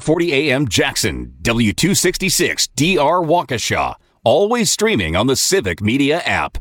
840 AM Jackson, W266 DR Waukesha. Always streaming on the Civic Media app.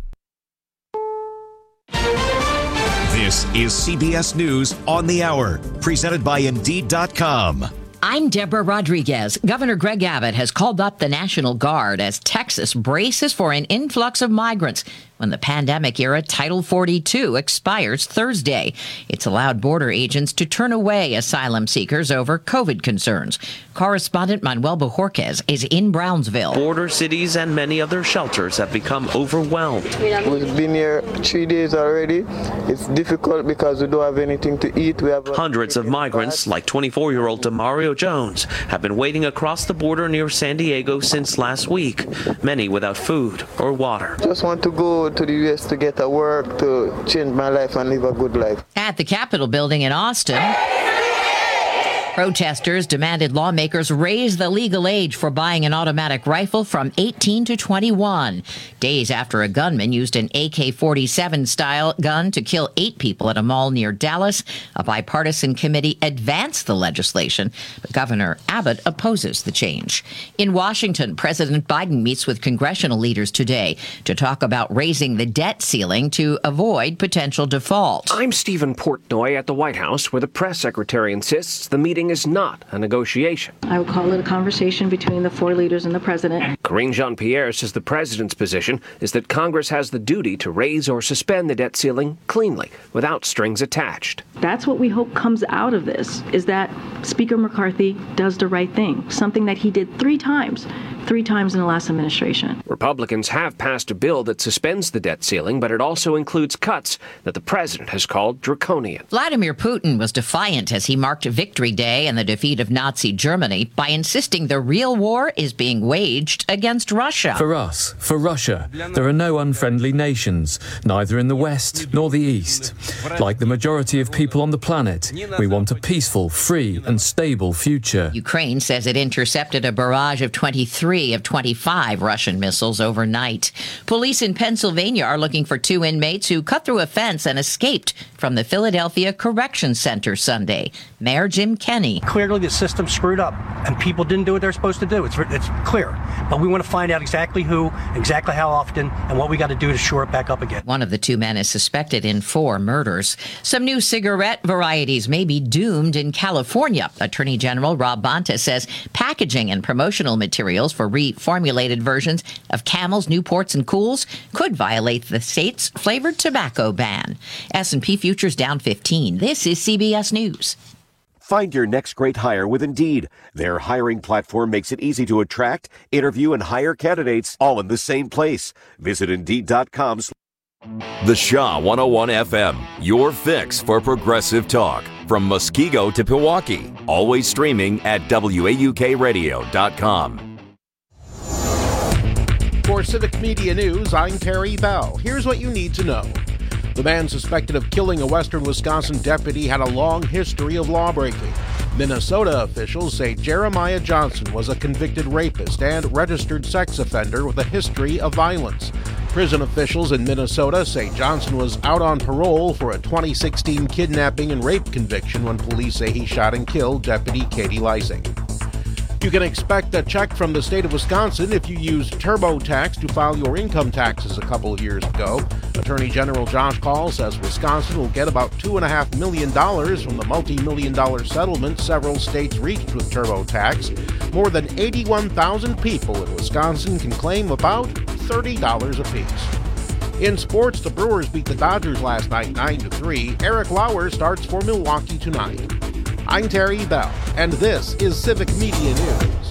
This is CBS News on the Hour, presented by Indeed.com. I'm Deborah Rodriguez. Governor Greg Abbott has called up the National Guard as Texas braces for an influx of migrants when the pandemic-era Title 42 expires Thursday. It's allowed border agents to turn away asylum seekers over COVID concerns. Correspondent Manuel Bojorquez is in Brownsville. Border cities and many other shelters have become overwhelmed. We've been here 3 days already. It's difficult because we don't have anything to eat. Hundreds of migrants, like 24-year-old Demario Jones, have been waiting across the border near San Diego since last week, many without food or water. Just want to go to the U.S. to get a work, to change my life and live a good life. At the Capitol building in Austin, protesters demanded lawmakers raise the legal age for buying an automatic rifle from 18 to 21. Days after a gunman used an AK-47 style gun to kill 8 people at a mall near Dallas, a bipartisan committee advanced the legislation, but Governor Abbott opposes the change. In Washington, President Biden meets with congressional leaders today to talk about raising the debt ceiling to avoid potential default. I'm Stephen Portnoy at the White House, where the press secretary insists the meeting is not a negotiation. I would call it a conversation between the 4 leaders and the president. Karine Jean-Pierre says the president's position is that Congress has the duty to raise or suspend the debt ceiling cleanly, without strings attached. That's what we hope comes out of this, is that Speaker McCarthy does the right thing, something that he did 3 times in the last administration. Republicans have passed a bill that suspends the debt ceiling, but it also includes cuts that the president has called draconian. Vladimir Putin was defiant as he marked Victory Day and the defeat of Nazi Germany by insisting the real war is being waged against Russia. For us, for Russia, there are no unfriendly nations, neither in the West nor the East. Like the majority of people on the planet, we want a peaceful, free and stable future. Ukraine says it intercepted a barrage of 23 of 25 Russian missiles overnight. Police in Pennsylvania are looking for 2 inmates who cut through a fence and escaped from the Philadelphia Correction Center Sunday. Mayor Jim Kenney. Clearly the system's screwed up and people didn't do what they're supposed to do. It's clear. But we want to find out exactly who, exactly how often, and what we got to do to shore it back up again. One of the 2 men is suspected in 4 murders. Some new cigarette varieties may be doomed in California. Attorney General Rob Bonta says packaging and promotional materials for reformulated versions of Camels, Newports, and Cools could violate the state's flavored tobacco ban. S&P futures down 15. This is CBS News. Find your next great hire with Indeed. Their hiring platform makes it easy to attract, interview, and hire candidates all in the same place. Visit Indeed.com. The Shaw 101 FM, your fix for progressive talk. From Muskego to Pewaukee. Always streaming at WAUKradio.com. For Civic Media News, I'm Terry Bell. Here's what you need to know. The man suspected of killing a western Wisconsin deputy had a long history of lawbreaking. Minnesota officials say Jeremiah Johnson was a convicted rapist and registered sex offender with a history of violence. Prison officials in Minnesota say Johnson was out on parole for a 2016 kidnapping and rape conviction when police say he shot and killed Deputy Katie Lysing. You can expect a check from the state of Wisconsin if you used TurboTax to file your income taxes a couple of years ago. Attorney General Josh Kaul says Wisconsin will get about $2.5 million from the multi-million-dollar settlement several states reached with TurboTax. More than 81,000 people in Wisconsin can claim about $30 apiece. In sports, the Brewers beat the Dodgers last night 9-3. Eric Lauer starts for Milwaukee tonight. I'm Terry Bell, and this is Civic Media News.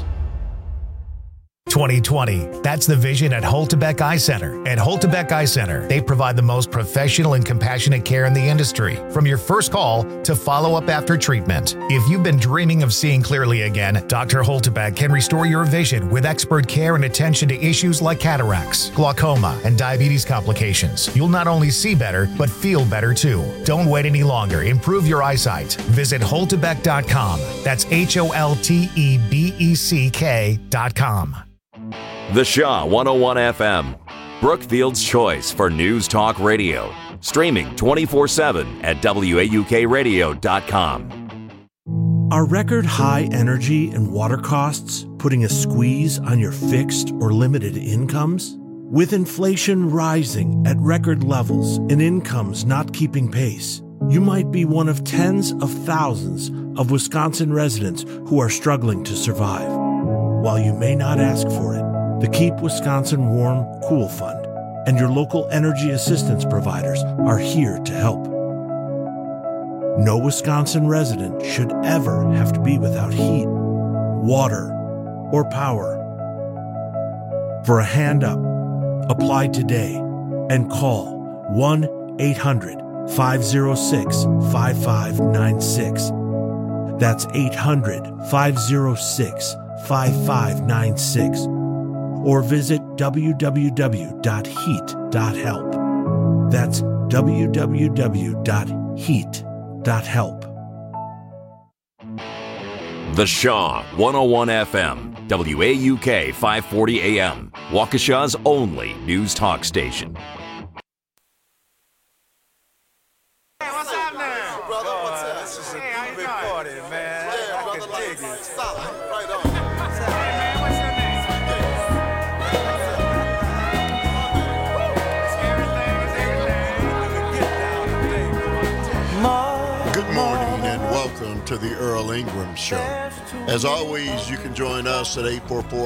2020. That's the vision at Holtebeck Eye Center. At Holtebeck Eye Center, they provide the most professional and compassionate care in the industry, from your first call to follow-up after treatment. If you've been dreaming of seeing clearly again, Dr. Holtebeck can restore your vision with expert care and attention to issues like cataracts, glaucoma, and diabetes complications. You'll not only see better, but feel better too. Don't wait any longer. Improve your eyesight. Visit Holtebeck.com. That's HOLTEBECK.com. The Shaw 101 FM, Brookfield's choice for news talk radio. Streaming 24/7 at WAUKradio.com. Are record high energy and water costs putting a squeeze on your fixed or limited incomes? With inflation rising at record levels and incomes not keeping pace, you might be one of tens of thousands of Wisconsin residents who are struggling to survive. While you may not ask for it, the Keep Wisconsin Warm Cool Fund and your local energy assistance providers are here to help. No Wisconsin resident should ever have to be without heat, water, or power. For a hand up, apply today and call 1-800-506-5596. That's 800-506-5596. Or visit www.heat.help. That's www.heat.help. The Shaw 101 FM, WAUK 540 AM, Waukesha's only news talk station. Hey, what's happening? Brother, what's up? This is a big party, man. Yeah, I can dig it. Solid. Right on. Hey, man, what's your name? Good morning and welcome to the Earl Ingram Show. As always, you can join us at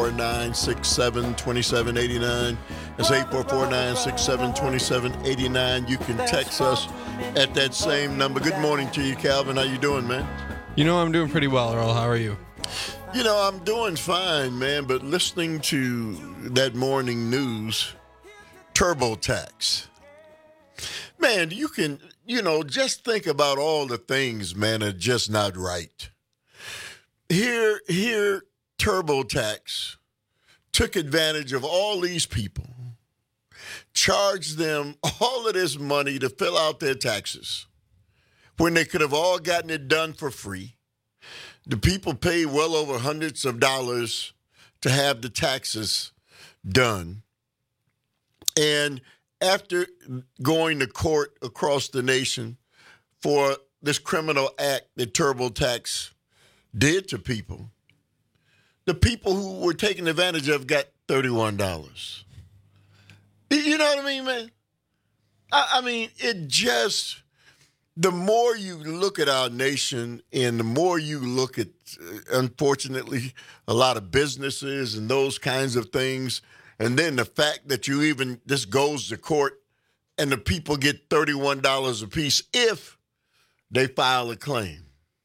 844-967-2789. That's 844-967-2789. You can text us at that same number. Good morning to you, Calvin. How you doing, man? You know, I'm doing pretty well, Earl. How are you? You know, I'm doing fine, man, but listening to that morning news, TurboTax. Man, you can, just think about all the things, man, are just not right. Here, TurboTax took advantage of all these people, charged them all of this money to fill out their taxes when they could have all gotten it done for free. The people paid well over hundreds of dollars to have the taxes done. And after going to court across the nation for this criminal act that TurboTax did to people, the people who were taken advantage of got $31. You know what I mean, man? I mean, it just, the more you look at our nation and the more you look at, unfortunately, a lot of businesses and those kinds of things, and then the fact that this goes to court and the people get $31 a piece if they file a claim.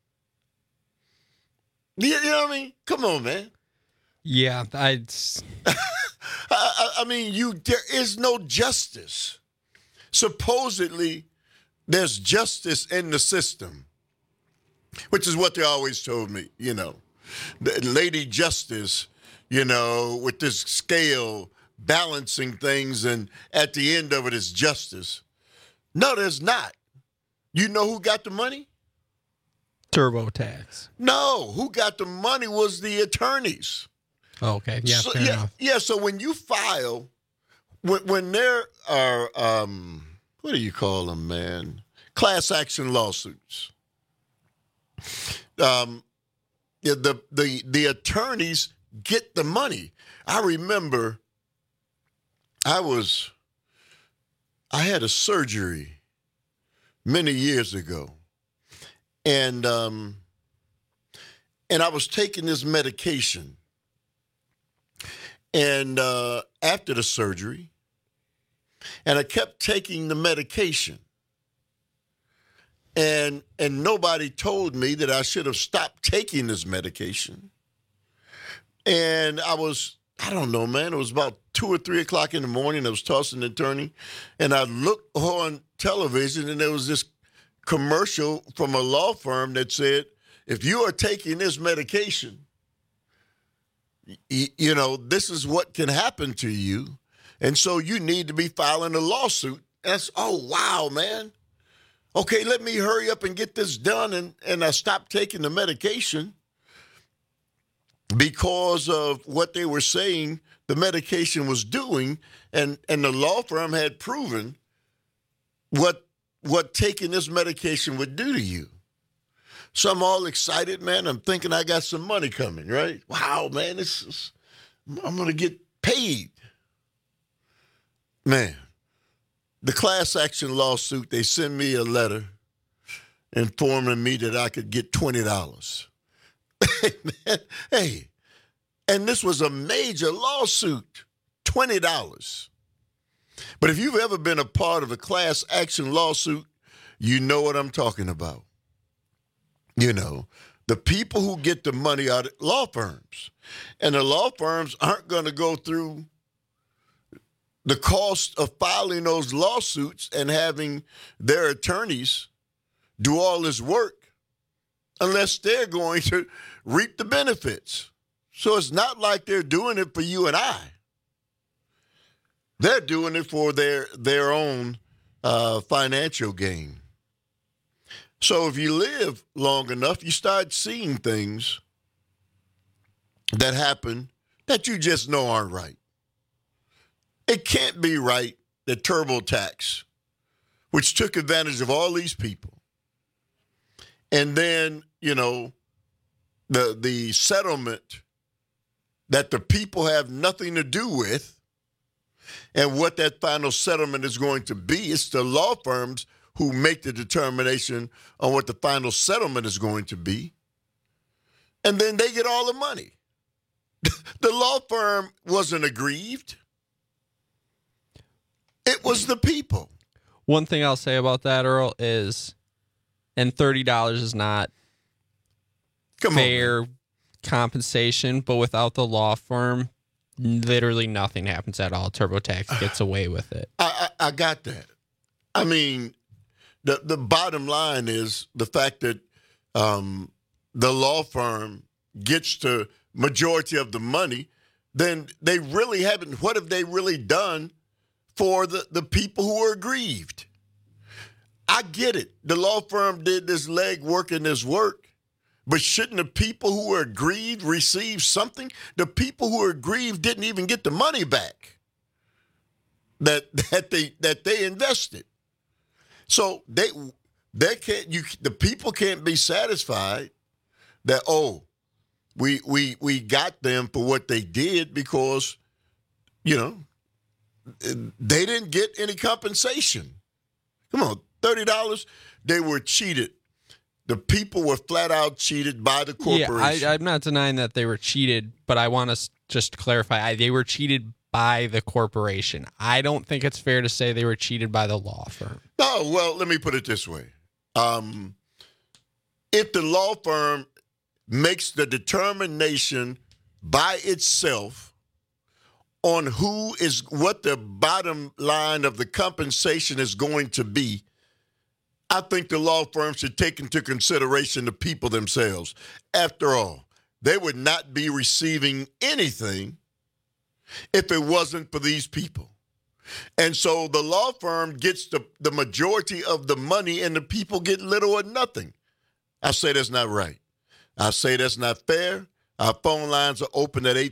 You know what I mean? Come on, man. Yeah, I mean, there is no justice. Supposedly, there's justice in the system, which is what they always told me, the Lady Justice, with this scale balancing things, and at the end of it is justice. No, there's not. You know who got the money? TurboTax. No, who got the money was the attorneys. Oh, okay. Yeah, fair enough. Yeah, so when you file, when there are, what do you call them, man? Class action lawsuits. The attorneys get the money. I remember I had a surgery many years ago, and I was taking this medication, and after the surgery, and I kept taking the medication, and nobody told me that I should have stopped taking this medication. And I don't know, man, it was about 2 or 3 o'clock in the morning. I was tossing and turning, and I looked on television, and there was this commercial from a law firm that said, if you are taking this medication, this is what can happen to you. And so you need to be filing a lawsuit. And that's, oh, wow, man. Okay, let me hurry up and get this done. And I stopped taking the medication because of what they were saying the medication was doing. And the law firm had proven what taking this medication would do to you. So I'm all excited, man. I'm thinking I got some money coming, right? Wow, man, I'm going to get paid. Man, the class action lawsuit, they send me a letter informing me that I could get $20. Hey, man, hey. And this was a major lawsuit, $20. But if you've ever been a part of a class action lawsuit, you know what I'm talking about. You know, the people who get the money are law firms. And the law firms aren't going to go through the cost of filing those lawsuits and having their attorneys do all this work unless they're going to reap the benefits. So it's not like they're doing it for you and I. They're doing it for their own financial gain. So if you live long enough, you start seeing things that happen that you just know aren't right. It can't be right that TurboTax, which took advantage of all these people, and then, you know, the settlement that the people have nothing to do with, and what that final settlement is going to be, it's the law firms who make the determination on what the final settlement is going to be. And then they get all the money. The law firm wasn't aggrieved. It was the people. One thing I'll say about that, Earl, is, and $30 is not fair compensation, but without the law firm, literally nothing happens at all. TurboTax gets away with it. I got that. I mean, the bottom line is the fact that the law firm gets the majority of the money, then they really haven't. What have they really done for the people who are aggrieved? I get it. The law firm did this legwork and this work, but shouldn't the people who were aggrieved receive something? The people who were aggrieved didn't even get the money back that they invested. So they can't. The people can't be satisfied that, oh, we got them for what they did because, you know, they didn't get any compensation. Come on, $30. They were cheated. The people were flat out cheated by the corporation. Yeah, I'm not denying that they were cheated, but I want to just clarify. They were cheated by the corporation. I don't think it's fair to say they were cheated by the law firm. No, well, let me put it this way. If the law firm makes the determination by itself on what the bottom line of the compensation is going to be, I think the law firm should take into consideration the people themselves. After all, they would not be receiving anything if it wasn't for these people. And so the law firm gets the majority of the money and the people get little or nothing. I say that's not right. I say that's not fair. Our phone lines are open at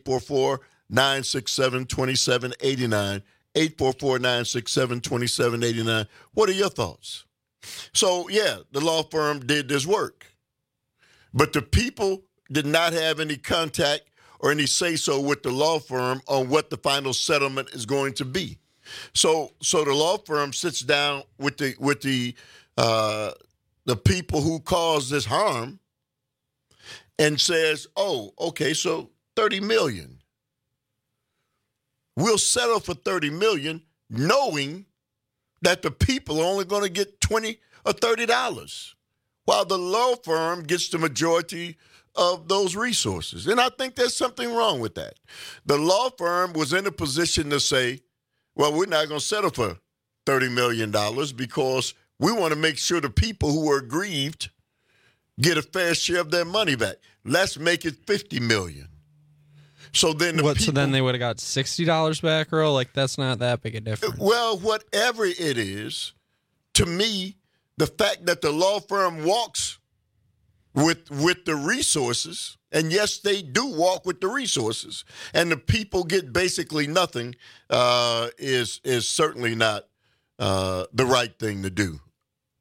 844-967-2789, 844-967-2789. What are your thoughts? So, yeah, the law firm did this work, but the people did not have any contact or any say-so with the law firm on what the final settlement is going to be. So the law firm sits down with the people who caused this harm and says, "Oh, okay, so $30 million. We'll settle for $30 million, knowing that the people are only going to get $20 or $30, while the law firm gets the majority of those resources." And I think there's something wrong with that. The law firm was in a position to say, well, we're not going to settle for $30 million because we want to make sure the people who are aggrieved get a fair share of their money back. Let's make it $50 million. So then so then they would have got $60 back, Earl? Like, that's not that big a difference. Well, whatever it is, to me, the fact that the law firm walks with the resources, and yes, they do walk with the resources, and the people get basically nothing, is certainly not the right thing to do.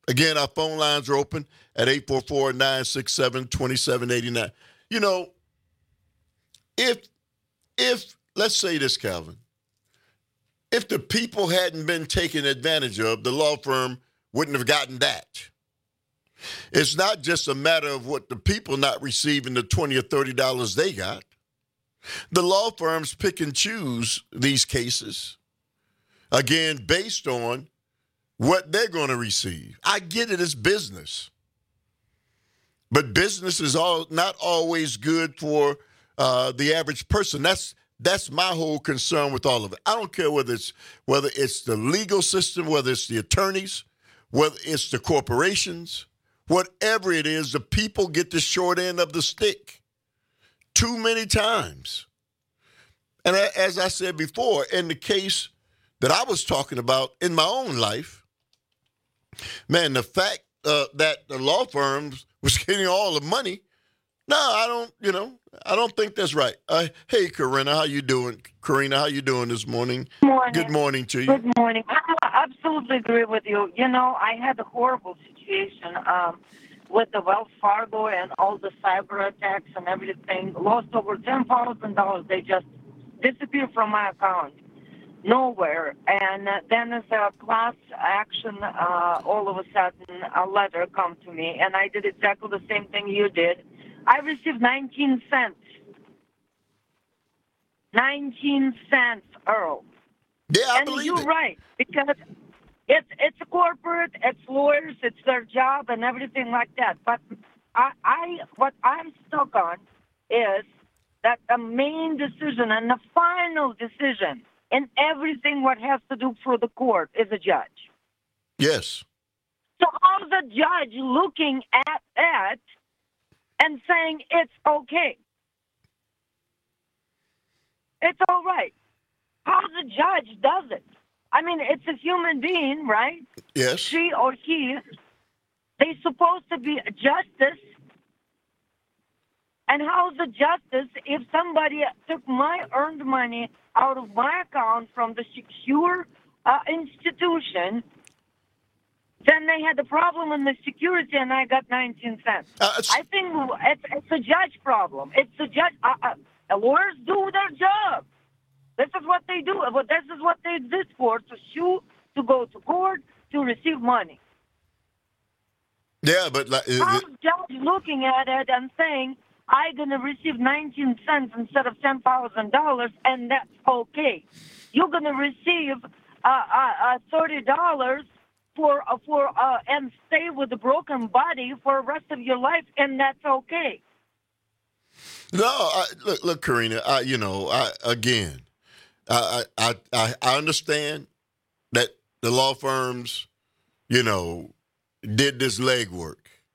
Again, our phone lines are open at 844-967-2789. You know, if let's say this, Calvin, if the people hadn't been taken advantage of, the law firm wouldn't have gotten that. It's not just a matter of what the people not receiving the $20 or $30 they got. The law firms pick and choose these cases, again, based on what they're going to receive. I get it, it's business. But business is not always good for the average person. That's my whole concern with all of it. I don't care whether it's the legal system, whether it's the attorneys, whether it's the corporations, whatever it is, the people get the short end of the stick too many times. And as I said before, in the case that I was talking about in my own life, man, the fact that the law firms was getting all the money, I don't think that's right. Hey, Karina, how you doing? Karina, how you doing this morning? Morning. Good morning to you. Good morning. I absolutely agree with you. You know, I had a horrible situation with the Wells Fargo and all the cyber attacks and everything. Lost over $10,000. They just disappeared from my account. Nowhere. And then as a class action, all of a sudden a letter come to me, and I did exactly the same thing you did. I received 19 cents. 19 cents, Earl. Yeah, I and believe you're it. right, because it's a corporate, it's lawyers, it's their job and everything like that. But what I'm stuck on is that the main decision and the final decision in everything what has to do for the court is a judge. Yes. So how's the judge looking at it and saying it's okay? It's all right. How the judge does it? I mean, it's a human being, right? Yes. She or he, they're supposed to be justice. And how's the justice if somebody took my earned money out of my account from the secure institution, then they had a problem in the security and I got 19 cents. I think it's a judge problem. It's a judge. Lawyers do their job. This is what they do. This is what they exist for, to sue, to go to court, to receive money. Yeah, but how's the judge looking at it and saying, I'm going to receive 19 cents instead of $10,000, and that's okay. You're going to receive $30 and stay with a broken body for the rest of your life, and that's okay. No, look, Karina. I understand that the law firms, did this legwork,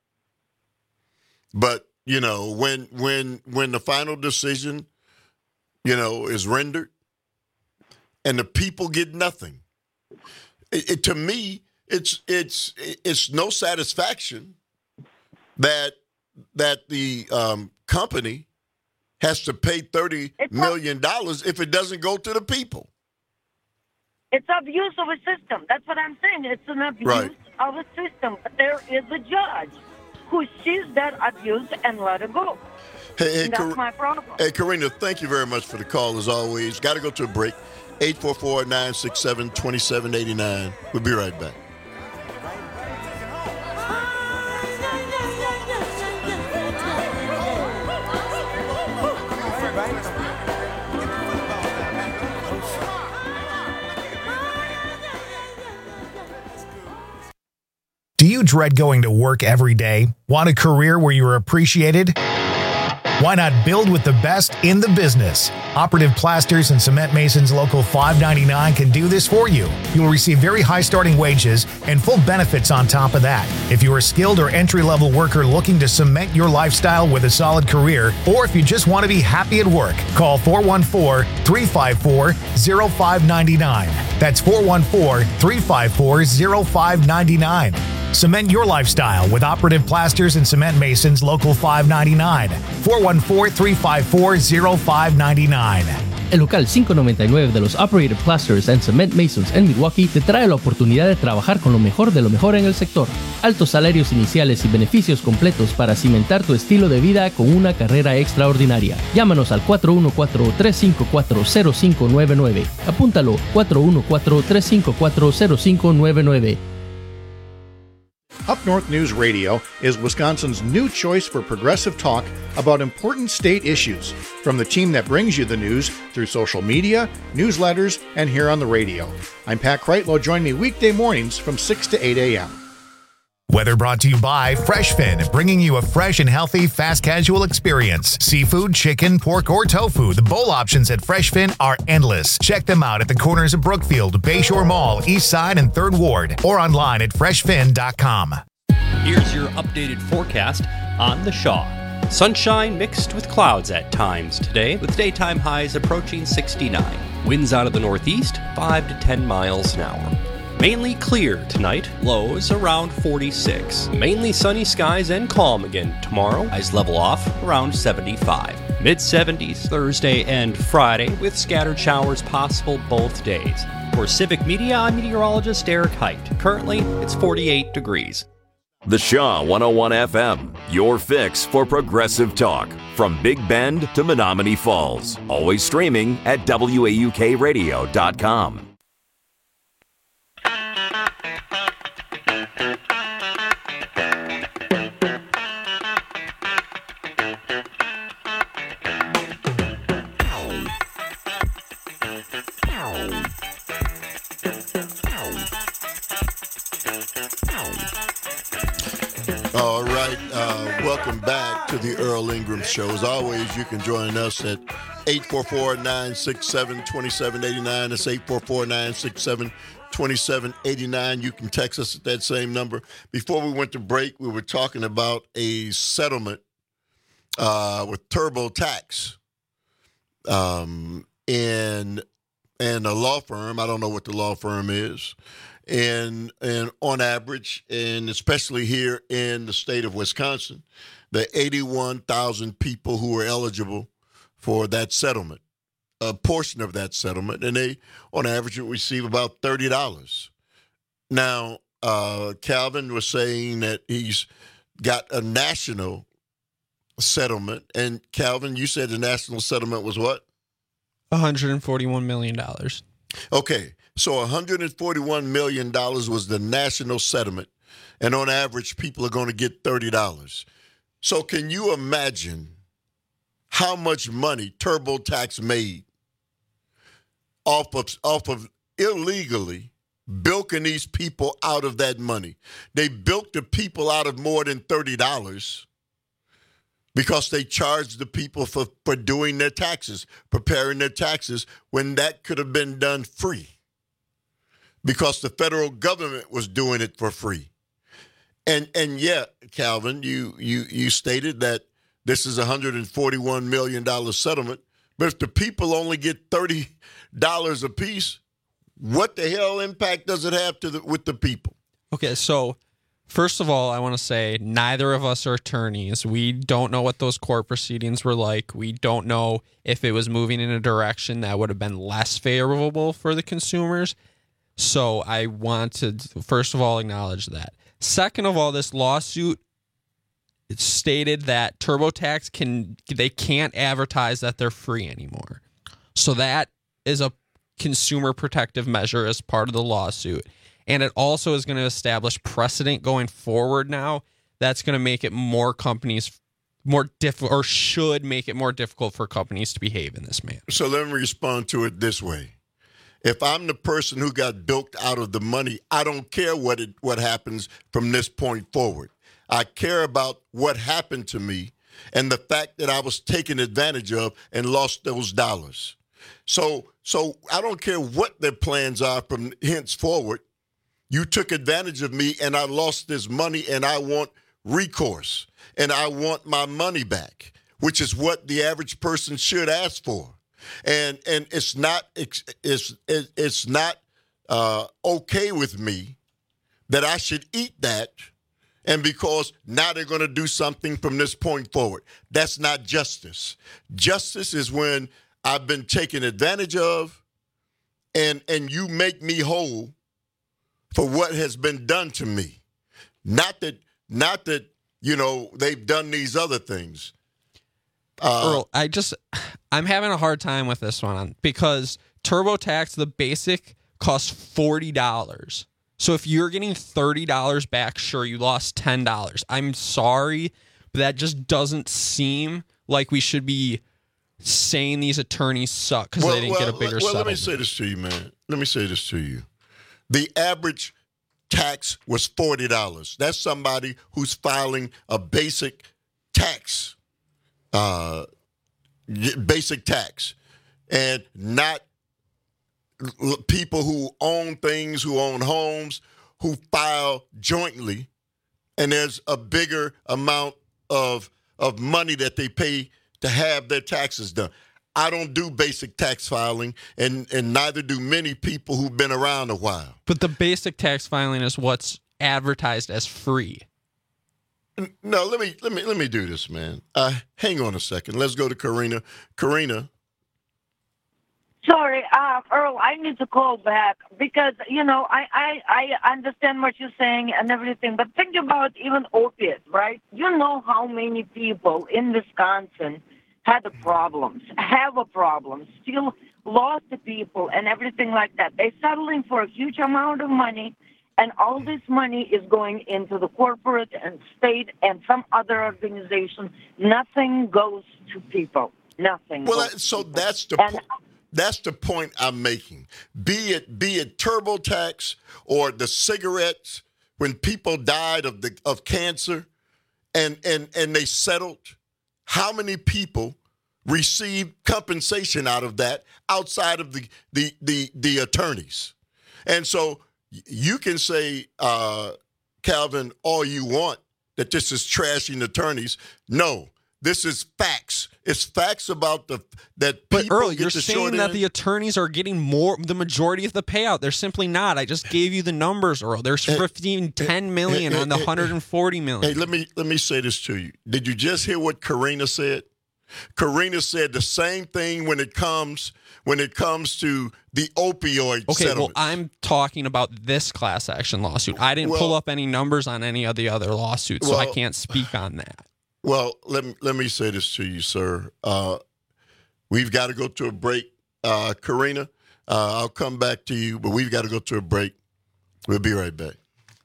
but. When the final decision, is rendered and the people get nothing, to me, it's no satisfaction that the company has to pay $30 million if it doesn't go to the people. It's abuse of a system. That's what I'm saying. It's an abuse of a system. But there is a judge who sees that abuse and let it go. Hey, that's my problem. Hey, Karina, thank you very much for the call, as always. Got to go to a break. 844-967-2789. We'll be right back. Do you dread going to work every day? Want a career where you're appreciated? Why not build with the best in the business? Operative Plasters and Cement Masons Local 599 can do this for you. You will receive very high starting wages and full benefits on top of that. If you're a skilled or entry-level worker looking to cement your lifestyle with a solid career, or if you just want to be happy at work, call 414-354-0599. That's 414-354-0599. Cement your lifestyle with Operative Plasters and Cement Masons Local 599. 414-354-0599. El local 599 de los Operated Plasters and Cement Masons en Milwaukee te trae la oportunidad de trabajar con lo mejor de lo mejor en el sector. Altos salarios iniciales y beneficios completos para cimentar tu estilo de vida con una carrera extraordinaria. Llámanos al 414-354-0599. Apúntalo, 414-354-0599. Up North News Radio is Wisconsin's new choice for progressive talk about important state issues, from the team that brings you the news through social media, newsletters, and here on the radio. I'm Pat Kreitlow. Join me weekday mornings from 6 to 8 a.m. Weather brought to you by FreshFin, bringing you a fresh and healthy fast casual experience. Seafood, chicken, pork, or tofu, the bowl options at FreshFin are endless. Check them out at the corners of Brookfield, Bayshore Mall, East Side, and 3rd Ward, or online at freshfin.com. Here's your updated forecast on the Shaw. Sunshine mixed with clouds at times today, with daytime highs approaching 69. Winds out of the northeast, 5 to 10 miles an hour. Mainly clear tonight, lows around 46. Mainly sunny skies and calm again tomorrow. Highs level off around 75. Mid-70s Thursday and Friday with scattered showers possible both days. For Civic Media, I'm meteorologist Eric Height. Currently, it's 48 degrees. The Shaw 101 FM, your fix for progressive talk. From Big Bend to Menominee Falls. Always streaming at WAUKradio.com. All right, welcome back to the Earl Ingram Show. As always, you can join us at 844-967-2789. That's 844-967-2789. You can text us at that same number. Before we went to break, we were talking about a settlement with TurboTax and a law firm. I don't know what the law firm is. And on average, and especially here in the state of Wisconsin, the 81,000 people who are eligible for that settlement, a portion of that settlement, and they, on average, will receive about $30. Now, Calvin was saying that he's got a national settlement, and Calvin, you said the national settlement was what? $141 million. Okay. So $141 million was the national settlement, and on average, people are going to get $30. So can you imagine how much money TurboTax made off of illegally bilking these people out of that money? They bilked the people out of more than $30 because they charged the people for doing their taxes, preparing their taxes, when that could have been done free, because the federal government was doing it for free. And yeah, Calvin, you stated that this is a $141 million settlement, but if the people only get $30 a piece, what the hell impact does it have with the people? Okay, so first of all, I want to say neither of us are attorneys. We don't know what those court proceedings were like. We don't know if it was moving in a direction that would have been less favorable for the consumers. So I want to, first of all, acknowledge that. Second of all, this lawsuit, it stated that TurboTax can't advertise that they're free anymore. So that is a consumer protective measure as part of the lawsuit. And it also is going to establish precedent going forward now that's going to make it more companies more difficult, or should make it more difficult for companies to behave in this manner. So let me respond to it this way. If I'm the person who got bilked out of the money, I don't care what happens from this point forward. I care about what happened to me and the fact that I was taken advantage of and lost those dollars. So I don't care what their plans are from henceforward. You took advantage of me and I lost this money, and I want recourse and I want my money back, which is what the average person should ask for. And it's not okay with me that I should eat that, and because now they're going to do something from this point forward. That's not justice. Justice is when I've been taken advantage of, and you make me whole for what has been done to me. Not that they've done these other things. Earl, I'm having a hard time with this one because TurboTax, the basic, costs $40. So if you're getting $30 back, sure, you lost $10. I'm sorry, but that just doesn't seem like we should be saying these attorneys suck because they didn't get a bigger settlement. Let me say this to you, man. Let me say this to you. The average tax was $40. That's somebody who's filing a basic tax, and not people who own things, who own homes, who file jointly, and there's a bigger amount of money that they pay to have their taxes done. I don't do basic tax filing, and neither do many people who've been around a while. But the basic tax filing is what's advertised as free. No, let me do this, man. Hang on a second. Let's go to Karina. Karina. Sorry, Earl, I need to call back because, I understand what you're saying and everything, but think about even opiates, right? You know how many people in Wisconsin have a problem, still lost the people and everything like that. They're settling for a huge amount of money, and all this money is going into the corporate and state and some other organization. Nothing goes to people. Nothing. Well, so that's the point. That's the point I'm making. Be it TurboTax or the cigarettes, when people died of cancer, and they settled. How many people received compensation out of that outside of the attorneys? And so you can say, Calvin, all you want, that this is trashing attorneys. No. This is facts. It's facts about that people. But Earl, get you're the saying short that end. the attorneys are getting the majority of the payout. They're simply not. I just gave you the numbers, Earl. There's $10 million on the $140 million. Hey, let me say this to you. Did you just hear what Karina said? Karina said the same thing when it comes to the opioid settlement. Well, I'm talking about this class action lawsuit. I didn't pull up any numbers on any of the other lawsuits, so I can't speak on that. Well, let me say this to you, sir. We've got to go to a break. Karina, I'll come back to you, but we've got to go to a break. We'll be right back.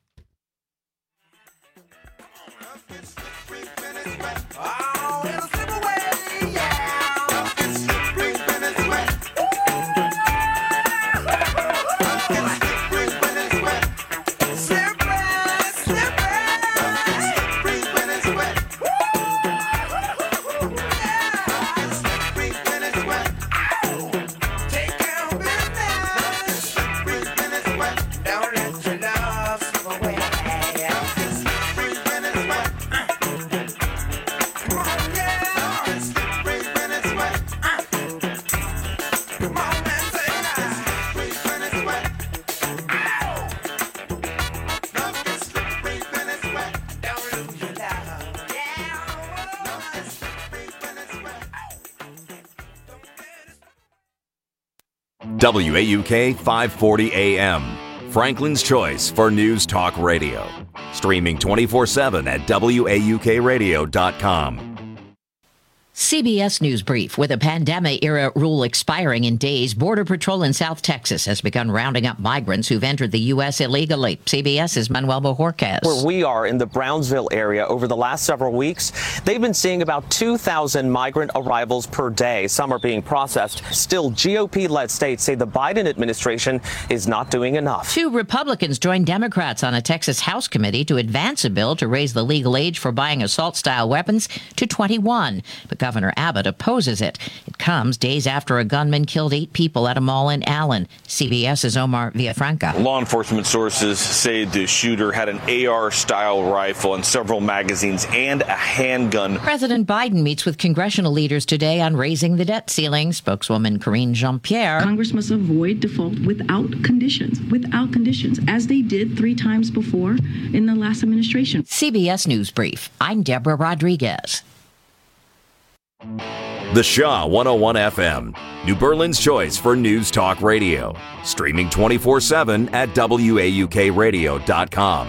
WAUK 540 AM, Franklin's choice for news talk radio. Streaming 24/7 at WAUKradio.com. CBS News Brief. With a pandemic-era rule expiring in days, Border Patrol in South Texas has begun rounding up migrants who've entered the U.S. illegally. CBS's Manuel Bojorquez. Where we are in the Brownsville area over the last several weeks, they've been seeing about 2,000 migrant arrivals per day. Some are being processed. Still, GOP-led states say the Biden administration is not doing enough. 2 Republicans joined Democrats on a Texas House committee to advance a bill to raise the legal age for buying assault-style weapons to 21. But Governor Abbott opposes it. It comes days after a gunman killed 8 people at a mall in Allen. CBS's Omar Villafranca. Law enforcement sources say the shooter had an AR-style rifle and several magazines and a handgun. President Biden meets with congressional leaders today on raising the debt ceiling. Spokeswoman Karine Jean-Pierre. Congress must avoid default without conditions, as they did 3 times before in the last administration. CBS News Brief. I'm Deborah Rodriguez. The Shaw 101 FM, New Berlin's choice for news talk radio. Streaming 24/7 at WAUKradio.com.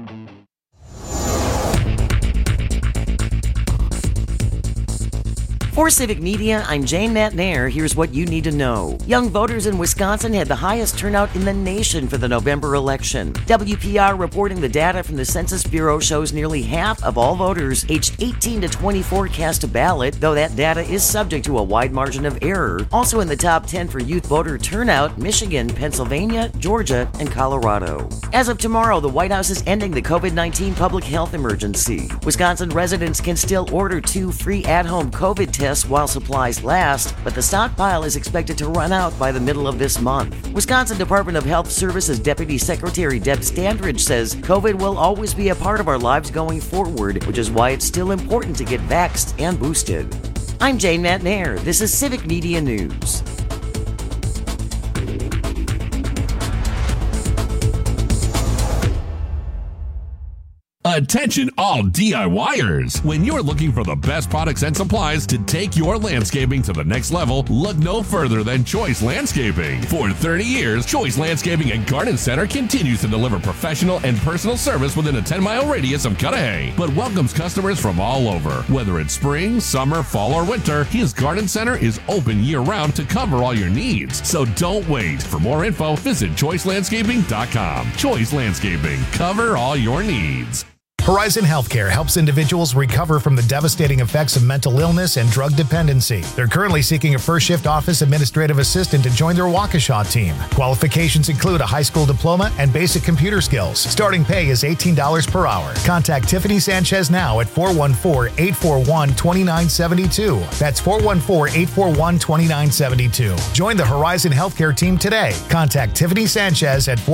For Civic Media, I'm Jane Matnair. Here's what you need to know. Young voters in Wisconsin had the highest turnout in the nation for the November election. WPR reporting the data from the Census Bureau shows nearly half of all voters aged 18 to 24 cast a ballot, though that data is subject to a wide margin of error. Also in the top 10 for youth voter turnout, Michigan, Pennsylvania, Georgia, and Colorado. As of tomorrow, the White House is ending the COVID-19 public health emergency. Wisconsin residents can still order 2 free at-home COVID tests while supplies last, but the stockpile is expected to run out by the middle of this month. Wisconsin Department of Health Services Deputy Secretary Deb Standridge says COVID will always be a part of our lives going forward, which is why it's still important to get vaxxed and boosted. I'm Jane Matnair. This is Civic Media News. Attention all DIYers! When you're looking for the best products and supplies to take your landscaping to the next level, look no further than Choice Landscaping. For 30 years, Choice Landscaping and Garden Center continues to deliver professional and personal service within a 10-mile radius of Cudahy, but welcomes customers from all over. Whether it's spring, summer, fall, or winter, his Garden Center is open year-round to cover all your needs. So don't wait. For more info, visit ChoiceLandscaping.com. Choice Landscaping. Cover all your needs. Horizon Healthcare helps individuals recover from the devastating effects of mental illness and drug dependency. They're currently seeking a first shift office administrative assistant to join their Waukesha team. Qualifications include a high school diploma and basic computer skills. Starting pay is $18 per hour. Contact Tiffany Sanchez now at 414-841-2972. That's 414-841-2972. Join the Horizon Healthcare team today. Contact Tiffany Sanchez at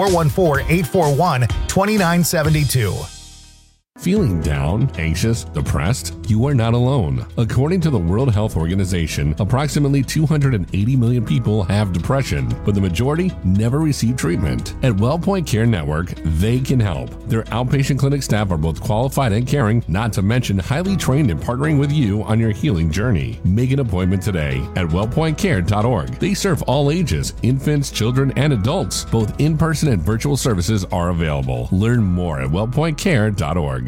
414-841-2972. Feeling down, anxious, depressed? You are not alone. According to the World Health Organization, approximately 280 million people have depression, but the majority never receive treatment. At WellPoint Care Network, they can help. Their outpatient clinic staff are both qualified and caring, not to mention highly trained in partnering with you on your healing journey. Make an appointment today at wellpointcare.org. They serve all ages, infants, children, and adults. Both in-person and virtual services are available. Learn more at wellpointcare.org.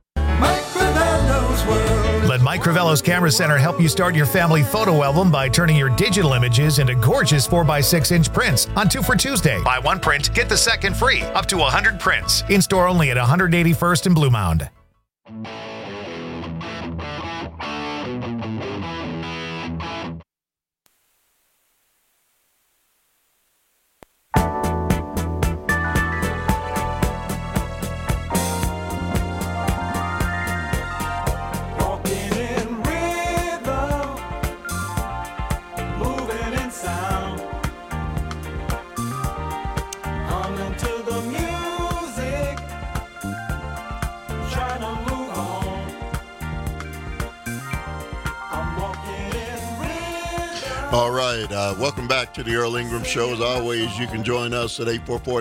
Let Mike Crivello's Camera Center help you start your family photo album by turning your digital images into gorgeous 4x6-inch prints on 2 for Tuesday. Buy 1 print, get the second free, up to 100 prints. In-store only at 181st and Blue Mound. All right, welcome back to the Earl Ingram Show. As always, you can join us at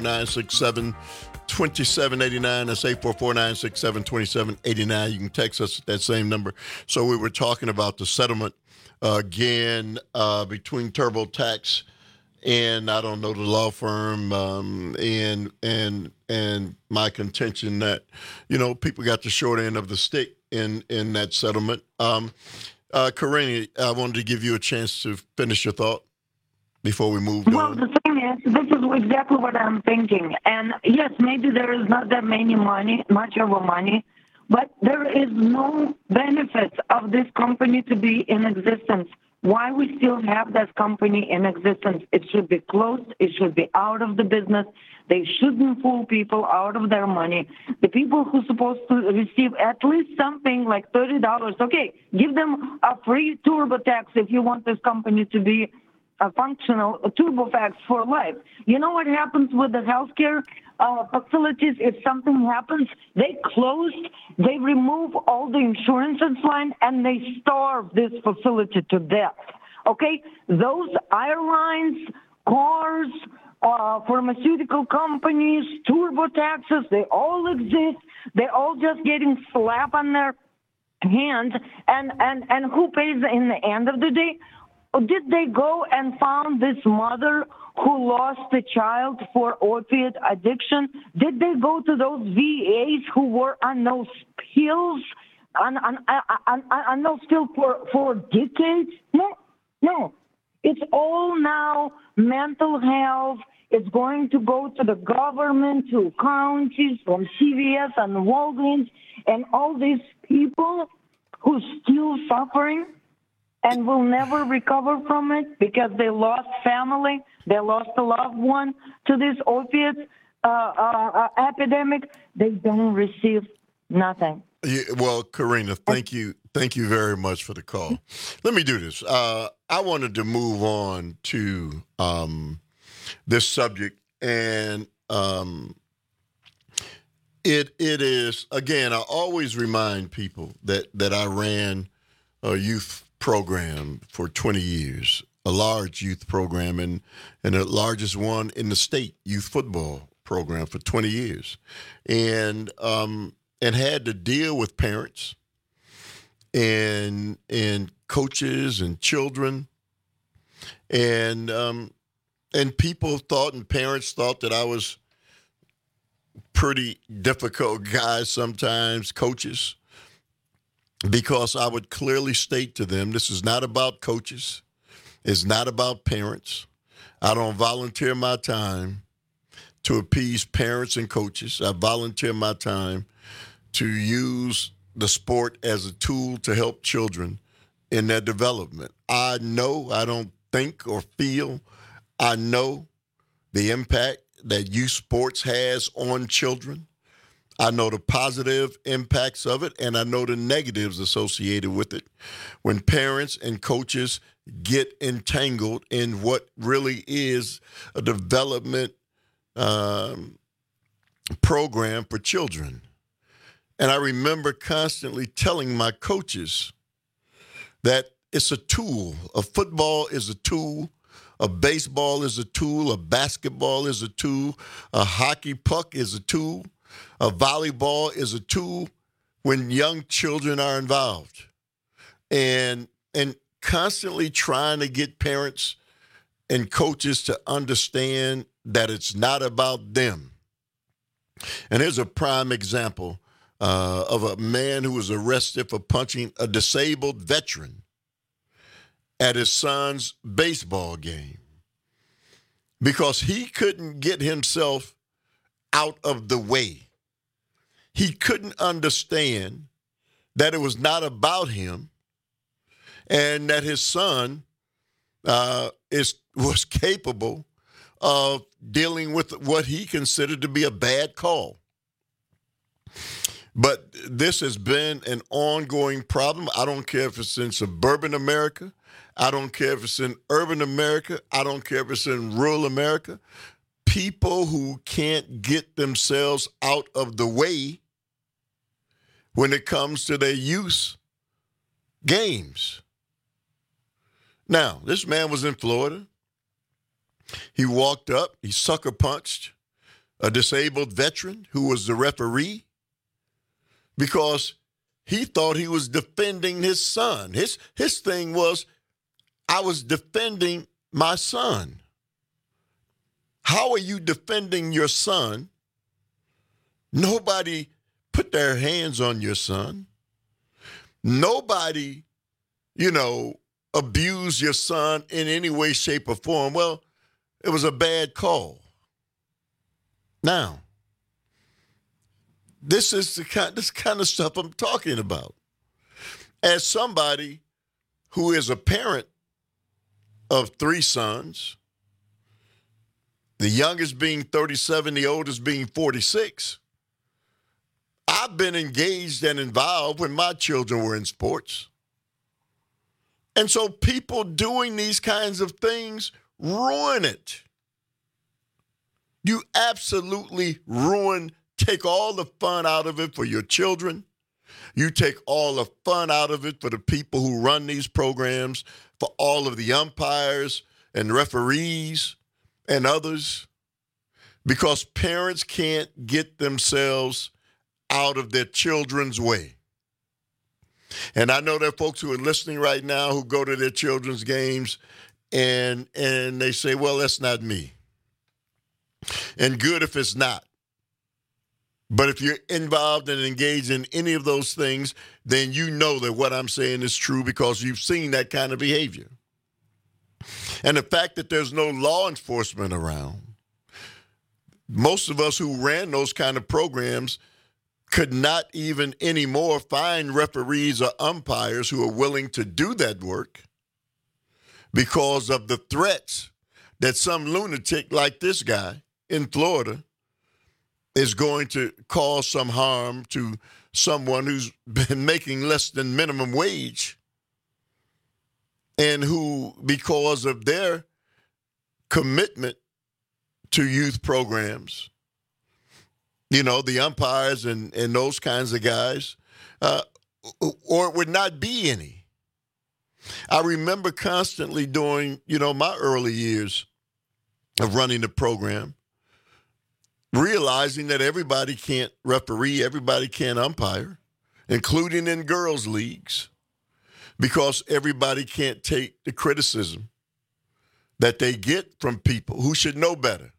844-967-2789. That's 844-967-2789. You can text us at that same number. So we were talking about the settlement again between TurboTax and I don't know the law firm and my contention that people got the short end of the stick in that settlement. Karine, I wanted to give you a chance to finish your thought before we move on. Well, the thing is, this is exactly what I'm thinking. And yes, maybe there is not that much of a money, but there is no benefits of this company to be in existence. Why we still have this company in existence? It should be closed. It should be out of the business. They shouldn't fool people out of their money. The people who are supposed to receive at least something like $30, okay, give them a free TurboTax if you want this company to be a functional TurboTax for life. You know what happens with the healthcare facilities? If something happens, they closed, they remove all the insurances line, and they starve this facility to death. Okay? Those airlines, cars, pharmaceutical companies, TurboTaxes, they all exist. They're all just getting slapped on their hands, and who pays in the end of the day? Did they go and found this mother who lost a child for opiate addiction? Did they go to those VAs who were on those pills, on those pills for decades? No. It's all now mental health. It's going to go to the government, to counties, from CVS and Walgreens, and all these people who still suffering and will never recover from it because they lost family, they lost a loved one to this opiate epidemic. They don't receive nothing. Yeah, well, Karina, thank you very much for the call. Let me do this. I wanted to move on to this subject, and it is, again, I always remind people that I ran a youth program for 20 years, a large youth program, and the largest one in the state, youth football program for 20 years, and had to deal with parents and coaches and children, and people thought, and parents thought, that I was pretty difficult guy sometimes, coaches, because I would clearly state to them, this is not about coaches. It's not about parents. I don't volunteer my time to appease parents and coaches. I volunteer my time to use the sport as a tool to help children in their development. I know, I don't think or feel, I know the impact that youth sports has on children. I know the positive impacts of it, and I know the negatives associated with it when parents and coaches get entangled in what really is a development program for children. And I remember constantly telling my coaches that it's a tool. A football is a tool. A baseball is a tool. A basketball is a tool. A hockey puck is a tool. A volleyball is a tool when young children are involved. And constantly trying to get parents and coaches to understand that it's not about them. And here's a prime example of a man who was arrested for punching a disabled veteran at his son's baseball game because he couldn't get himself out of the way. He couldn't understand that it was not about him and that his son was capable of dealing with what he considered to be a bad call. But this has been an ongoing problem. I don't care if it's in suburban America. I don't care if it's in urban America. I don't care if it's in rural America. People who can't get themselves out of the way when it comes to their youth games. Now, this man was in Florida. He walked up, he sucker punched a disabled veteran who was the referee because he thought he was defending his son. His thing was, I was defending my son. How are you defending your son? Nobody put their hands on your son. Nobody, abused your son in any way, shape, or form. Well, it was a bad call. Now, this is this kind of stuff I'm talking about. As somebody who is a parent of 3 sons, the youngest being 37, the oldest being 46, I've been engaged and involved when my children were in sports. And so people doing these kinds of things ruin it. You absolutely take all the fun out of it for your children. You take all the fun out of it for the people who run these programs, for all of the umpires and referees and others, because parents can't get themselves out of their children's way. And I know there are folks who are listening right now who go to their children's games and they say, well, that's not me. And good if it's not. But if you're involved and engaged in any of those things, then you know that what I'm saying is true because you've seen that kind of behavior. And the fact that there's no law enforcement around, most of us who ran those kind of programs could not even anymore find referees or umpires who are willing to do that work because of the threats that some lunatic like this guy in Florida is going to cause some harm to someone who's been making less than minimum wage and who, because of their commitment to youth programs, you know, the umpires and those kinds of guys, or it would not be any. I remember constantly during, you know, my early years of running the program, realizing that everybody can't referee, everybody can't umpire, including in girls' leagues, because everybody can't take the criticism that they get from people who should know better.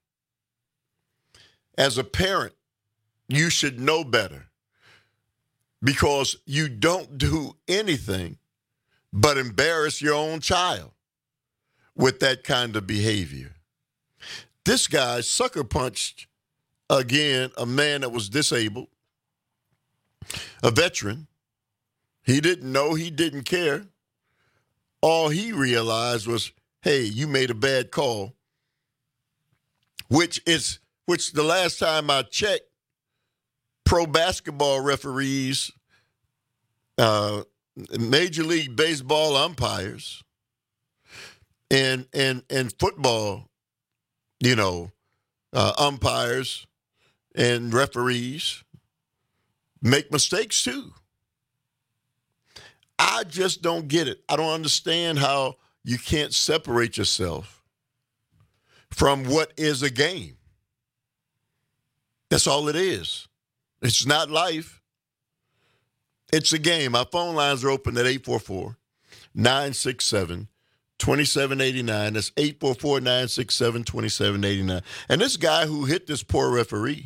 As a parent, you should know better because you don't do anything but embarrass your own child with that kind of behavior. This guy sucker punched, again, a man that was disabled, a veteran. He didn't know, he didn't care. All he realized was, hey, you made a bad call, which the last time I checked, pro basketball referees, Major League Baseball umpires, and football, you know, umpires and referees make mistakes too. I just don't get it. I don't understand how you can't separate yourself from what is a game. That's all it is. It's not life. It's a game. Our phone lines are open at 844-967-2789. That's 844-967-2789. And this guy who hit this poor referee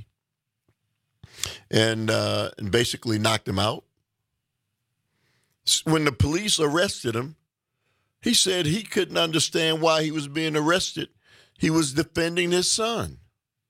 and basically knocked him out, when the police arrested him, he said he couldn't understand why he was being arrested. He was defending his son.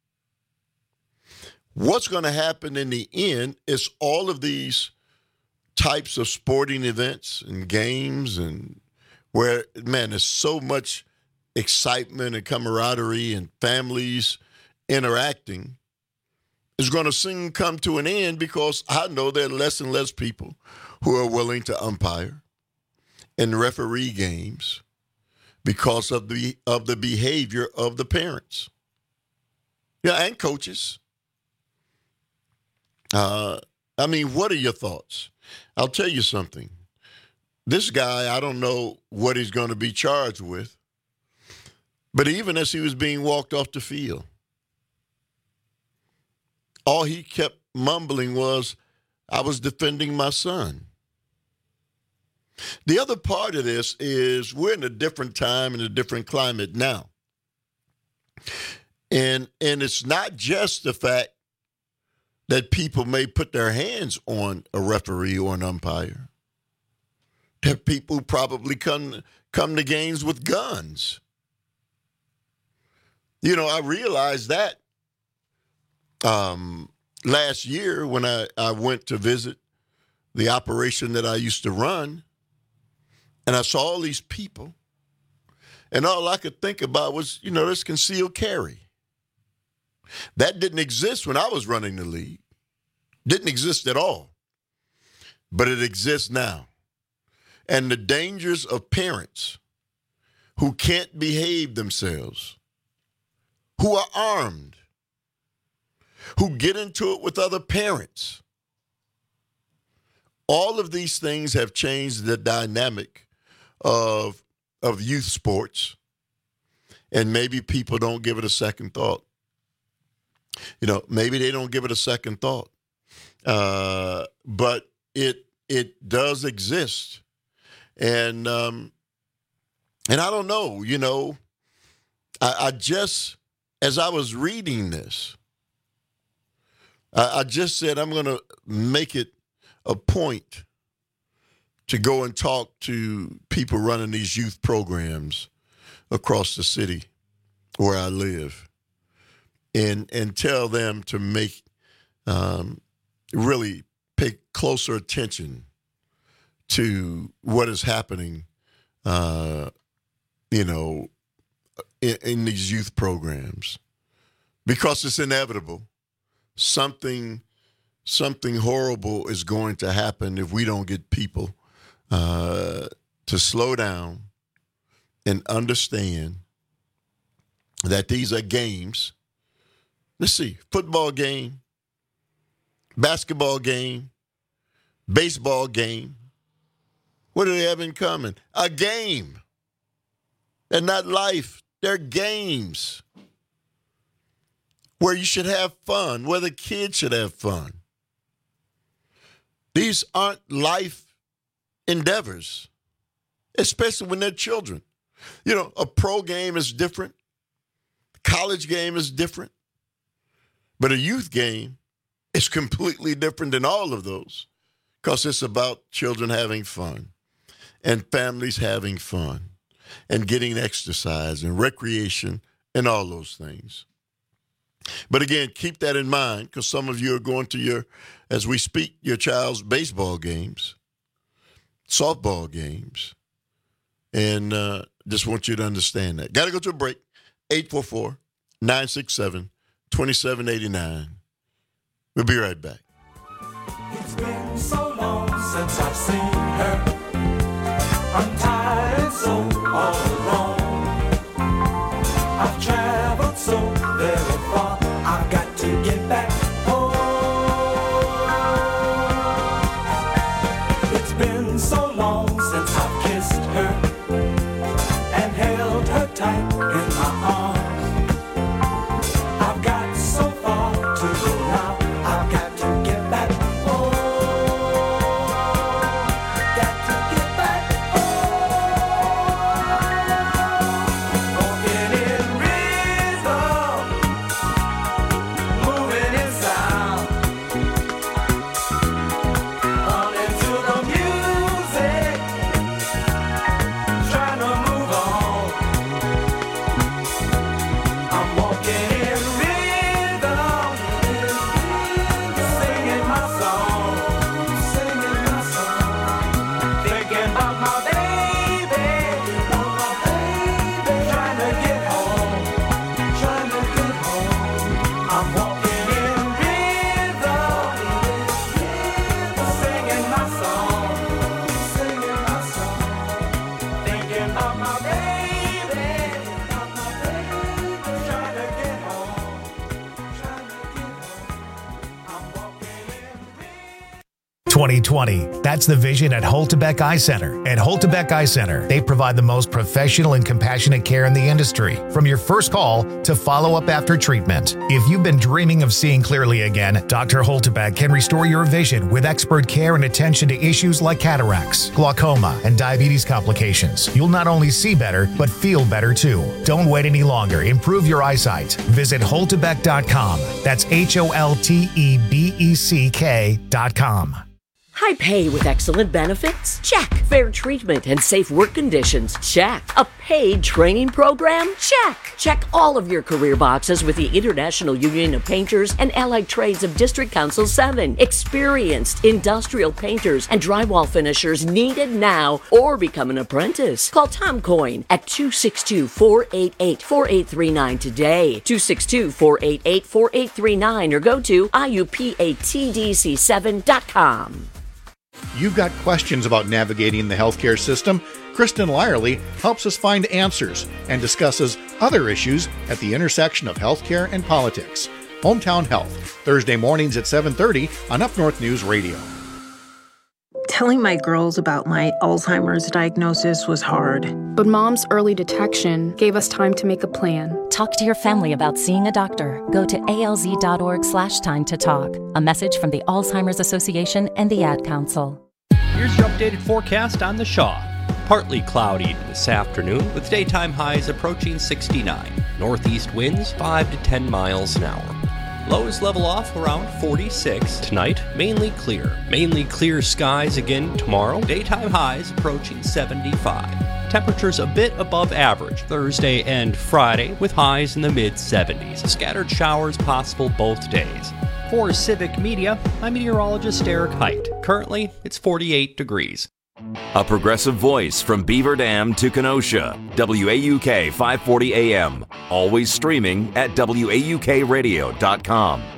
What's going to happen in the end is all of these types of sporting events and games and where, man, there's so much excitement and camaraderie and families interacting is going to soon come to an end because I know there are less and less people who are willing to umpire and referee games because of the behavior of the parents. Yeah, and coaches. I mean, what are your thoughts? I'll tell you something. This guy, I don't know what he's going to be charged with, but even as he was being walked off the field, all he kept mumbling was, I was defending my son. The other part of this is we're in a different time and a different climate now. And it's not just the fact that people may put their hands on a referee or an umpire. There are people who probably come to games with guns. You know, I realized that last year when I went to visit the operation that I used to run, and I saw all these people, and all I could think about was, you know, this concealed carry. That didn't exist when I was running the league. Didn't exist at all. But it exists now. And the dangers of parents who can't behave themselves, who are armed, who get into it with other parents. All of these things have changed the dynamic of youth sports, and maybe people don't give it a second thought. You know, maybe they don't give it a second thought. But it it does exist. And I don't know, you know, I just, as I was reading this, I just said I'm going to make it a point to go and talk to people running these youth programs across the city where I live and tell them to make, really pay closer attention to what is happening, you know, in these youth programs, because it's inevitable. Something horrible is going to happen if we don't get people to slow down and understand that these are games. Let's see, football game, basketball game, baseball game. What do they have in common? A game. They're not life. They're games where you should have fun, where the kids should have fun. These aren't life endeavors, especially when they're children. You know, a pro game is different. College game is different. But a youth game is completely different than all of those, because it's about children having fun and families having fun and getting exercise and recreation and all those things. But again, keep that in mind, because some of you are going to as we speak, your child's baseball games, softball games, and just want you to understand that. Got to go to a break. 844-967-2789. We'll be right back. It's been so long since I've seen her. I'm tired and so all alone. I've traveled so very far. I've got to get back home. It's been so long since I've kissed her and held her tight in my arms. I've got so far to go now. I've got to get back home. Got to get back home. Walking in rhythm, moving in sound, falling to the music, trying to move on. I'm walking in rhythm, singing my song, thinking about my baby, trying to get home, I'm walking in rhythm, singing my song, thinking about my baby, trying to get home, I'm walking in. 2020. That's the vision at Holtebeck Eye Center. At Holtebeck Eye Center, they provide the most professional and compassionate care in the industry, from your first call to follow-up after treatment. If you've been dreaming of seeing clearly again, Dr. Holtebeck can restore your vision with expert care and attention to issues like cataracts, glaucoma, and diabetes complications. You'll not only see better, but feel better too. Don't wait any longer. Improve your eyesight. Visit Holtebeck.com. That's HOLTEBECK.com. High pay with excellent benefits? Check. Fair treatment and safe work conditions? Check. A paid training program? Check. Check all of your career boxes with the International Union of Painters and Allied Trades of District Council 7. Experienced industrial painters and drywall finishers needed now, or become an apprentice. Call Tom Coyne at 262-488-4839 today. 262-488-4839, or go to IUPATDC7.com. You've got questions about navigating the healthcare system? Kristen Lyerly helps us find answers and discusses other issues at the intersection of healthcare and politics. Hometown Health, Thursday mornings at 7:30 on Up North News Radio. Telling my girls about my Alzheimer's diagnosis was hard. But Mom's early detection gave us time to make a plan. Talk to your family about seeing a doctor. Go to alz.org/time to talk. A message from the Alzheimer's Association and the Ad Council. Here's your updated forecast on the Shaw. Partly cloudy this afternoon with daytime highs approaching 69. Northeast winds 5 to 10 miles an hour. Lows level off around 46 tonight, mainly clear. Mainly clear skies again tomorrow. Daytime highs approaching 75. Temperatures a bit above average Thursday and Friday with highs in the mid-70s. Scattered showers possible both days. For Civic Media, I'm meteorologist Eric Height. Currently, it's 48 degrees. A progressive voice from Beaver Dam to Kenosha. WAUK 540 AM. Always streaming at WAUKradio.com.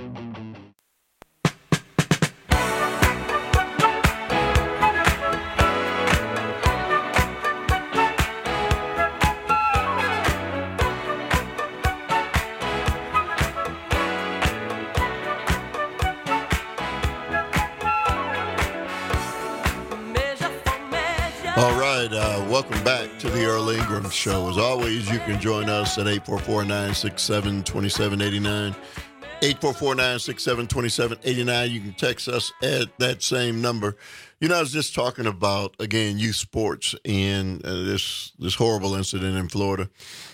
Welcome back to the Earl Ingram Show. As always, you can join us at 844-967-2789. 844-967-2789. You can text us at that same number. You know, I was just talking about, again, youth sports and this horrible incident in Florida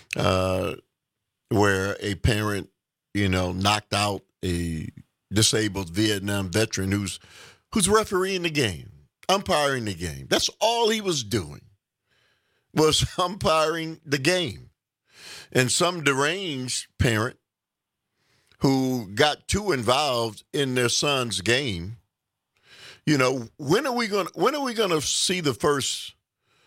where a parent, knocked out a disabled Vietnam veteran who's refereeing the game, umpiring the game. That's all he was doing, was umpiring the game. And some deranged parent who got too involved in their son's game, when are we going to see the first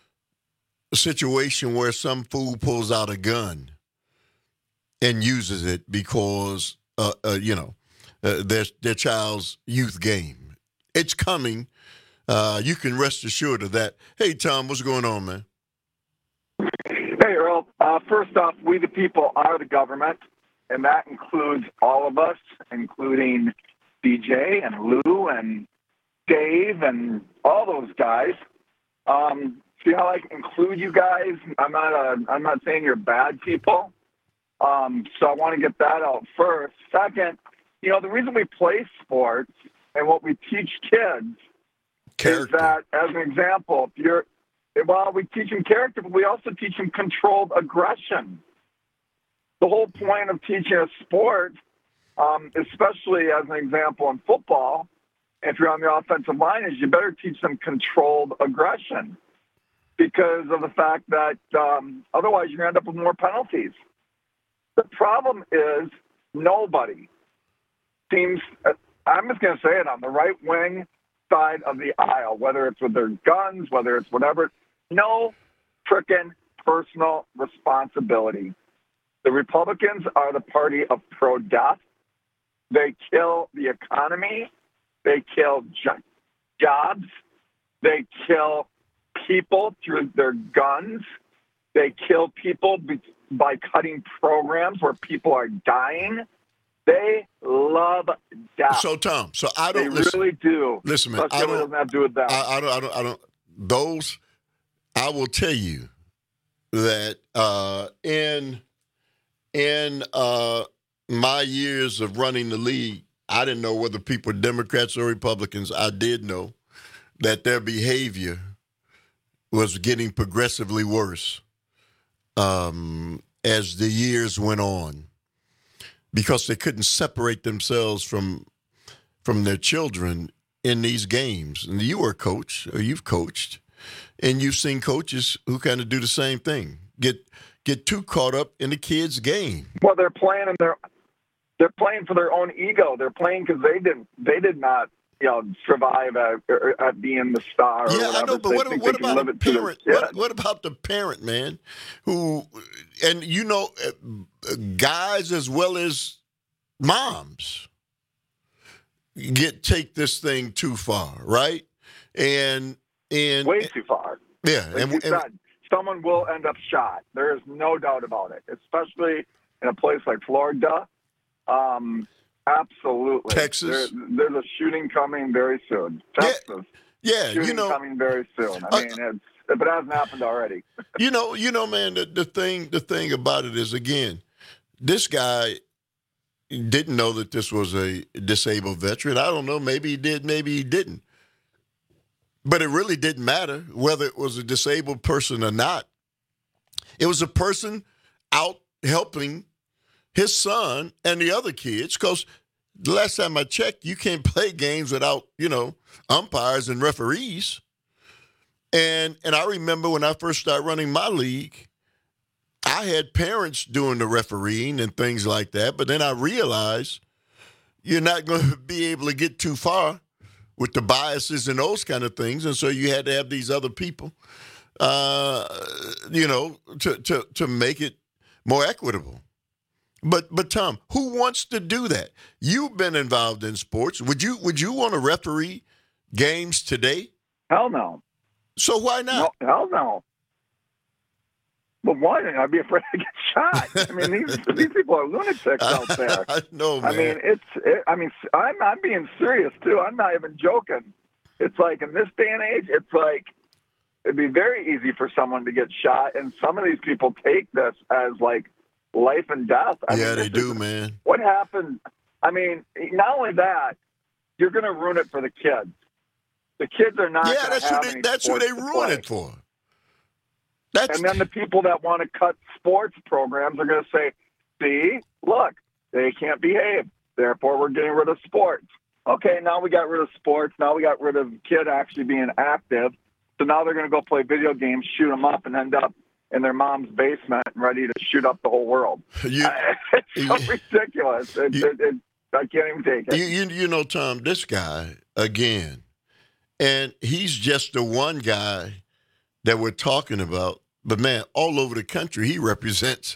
situation where some fool pulls out a gun and uses it because their child's youth game? It's coming. You can rest assured of that. Hey, Tom, what's going on, man? Hey, Earl. First off, we the people are the government, and that includes all of us, including DJ and Lou and Dave and all those guys. See how I include you guys? I'm not saying you're bad people. So I want to get that out first. Second, the reason we play sports and what we teach kids is that, as an example, we teach them character, but we also teach them controlled aggression. The whole point of teaching a sport, especially as an example in football, if you're on the offensive line, is you better teach them controlled aggression because of the fact that otherwise you're going to end up with more penalties. The problem is nobody seems, I'm just going to say it, on the right wing side of the aisle, whether it's with their guns, whether it's whatever, no frickin' personal responsibility. The Republicans are the party of pro-death. They kill the economy. They kill jobs. They kill people through their guns. They kill people by cutting programs where people are dying. They love death. So, Tom, I don't They really do. Listen, man, I don't have to do with that. I don't. Those, I will tell you that in my years of running the league, I didn't know whether people were Democrats or Republicans. I did know that their behavior was getting progressively worse as the years went on, because they couldn't separate themselves from their children in these games. And you were a coach, or you've coached, and you've seen coaches who kind of do the same thing, get too caught up in the kids' game. Well, they're playing they're playing for their own ego. They're playing because they did not survive at being the star. Or whatever. I know, but what about the parent? What about the parent, man? Who, and guys as well as moms take this thing too far, right? And way too far. Yeah, like you said, someone will end up shot. There is no doubt about it, especially in a place like Florida. Absolutely. Texas. There's a shooting coming very soon. Texas. Yeah, shooting coming very soon. I mean, if it hasn't happened already. Man, the thing about it is, again, this guy didn't know that this was a disabled veteran. I don't know. Maybe he did. Maybe he didn't. But it really didn't matter whether it was a disabled person or not. It was a person out helping his son and the other kids, because the last time I checked, you can't play games without, umpires and referees. And I remember when I first started running my league, I had parents doing the refereeing and things like that. But then I realized you're not going to be able to get too far with the biases and those kind of things. And so you had to have these other people, to make it more equitable. But Tom, who wants to do that? You've been involved in sports. Would you want to referee games today? Hell no. So why not? No, hell no. But why? I'd be afraid to get shot. I mean, these people are lunatics out there. I know, man. I mean, I'm being serious too. I'm not even joking. It's like in this day and age, it's like it'd be very easy for someone to get shot, and some of these people take this as like life and death. I mean, they do, man. What happened? I mean, not only that, you're going to ruin it for the kids. The kids are not. Yeah, that's who they ruin it for. And then the people that want to cut sports programs are going to say, see, look, they can't behave. Therefore, we're getting rid of sports. Okay, now we got rid of sports. Now we got rid of kid actually being active. So now they're going to go play video games, shoot them up, and end up in their mom's basement and ready to shoot up the whole world. It's so ridiculous. I can't even take it. You know, Tom, this guy, again, and he's just the one guy that we're talking about, but man, all over the country, he represents,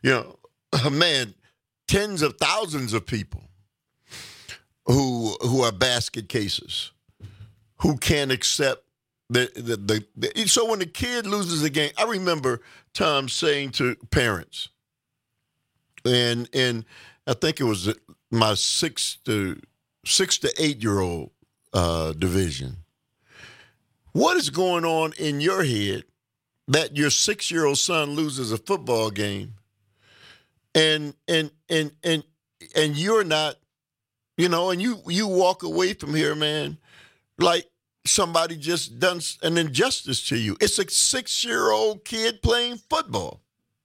tens of thousands of people who are basket cases, who can't accept so when the kid loses a game, I remember Tom saying to parents, and I think it was my 6 to 8-year-old division. What is going on in your head that your 6-year-old son loses a football game, and you're not, and you walk away from here, man, like somebody just done an injustice to you. It's a 6-year-old kid playing football.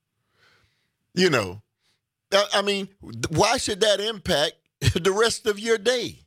I mean, why should that impact the rest of your day?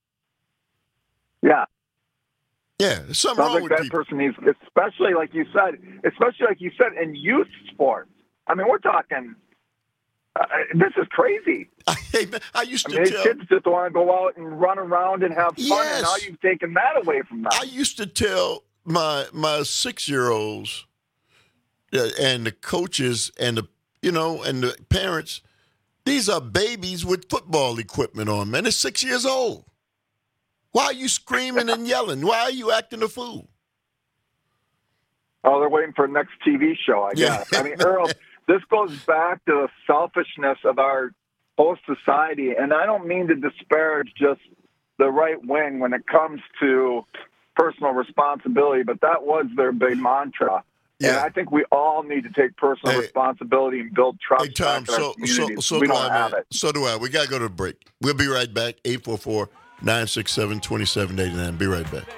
Yeah. Yeah, there's something wrong with that people. Person needs, especially like you said, in youth sports. I mean, we're talking. This is crazy. I used to tell kids just want to go out and run around and have fun, and now you've taken that away from them. I used to tell my 6-year-olds and the coaches and the parents, these are babies with football equipment on, man. They're 6 years old. Why are you screaming and yelling? Why are you acting a fool? Oh, they're waiting for the next TV show, I guess. I mean, Earl, this goes back to the selfishness of our whole society. And I don't mean to disparage just the right wing when it comes to personal responsibility, but that was their big mantra. Yeah. And I think we all need to take personal responsibility and build trust. Hey, Tom, back in our communities. so we do don't I, have man. it. So do I. We got to go to the break. We'll be right back. 844-967-2789. Be right back.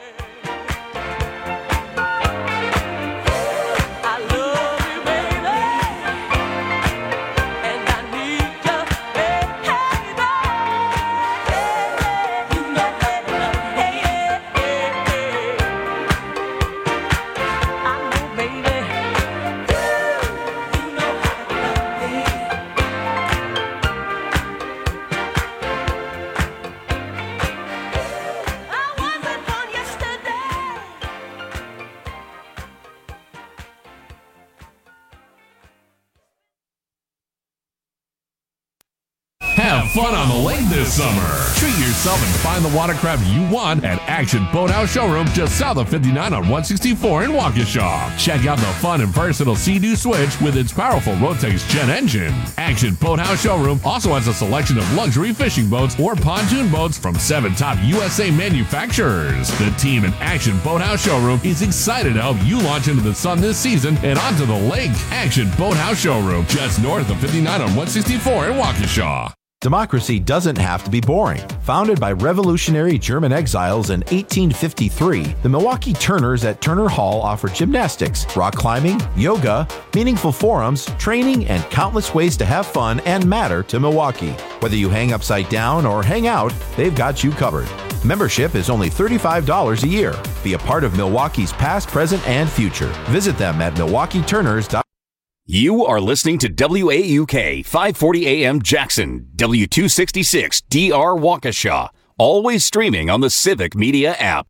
Have fun on the lake this summer. Treat yourself and find the watercraft you want at Action Boathouse Showroom just south of 59 on 164 in Waukesha. Check out the fun and versatile Sea-Doo Switch with its powerful Rotax Jet engine. Action Boathouse Showroom also has a selection of luxury fishing boats or pontoon boats from 7 top USA manufacturers. The team at Action Boathouse Showroom is excited to help you launch into the sun this season and onto the lake. Action Boathouse Showroom just north of 59 on 164 in Waukesha. Democracy doesn't have to be boring. Founded by revolutionary German exiles in 1853, the Milwaukee Turners at Turner Hall offer gymnastics, rock climbing, yoga, meaningful forums, training, and countless ways to have fun and matter to Milwaukee. Whether you hang upside down or hang out, they've got you covered. Membership is only $35 a year. Be a part of Milwaukee's past, present, and future. Visit them at milwaukeeturners.com. You are listening to WAUK 540 AM Jackson, W266 DR Waukesha, always streaming on the Civic Media app.